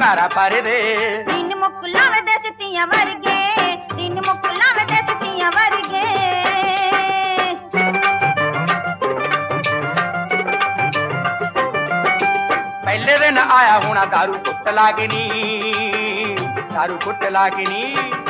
ਘਾਰਾ ਭਰਦੇ। ਦਿਨ ਮੁੱਕ ਲਾਵੇ ਦੇ ਸਿੱਤੀਆਂ ਵਰਗੇ, ਦਿਨ ਮੁੱਕ ਲਾਵੇ ਦੇ ਸਿੱਤੀਆਂ ਵਰਗੇ। ਪਹਿਲੇ ਦਿਨ ਆਇਆ ਹੋਣਾ ਦਾਰੂ ਕੁੱਟ ਲਾਗਣੀ, ਦਾਰੂ ਕੁੱਟ ਲਾਗਣੀ।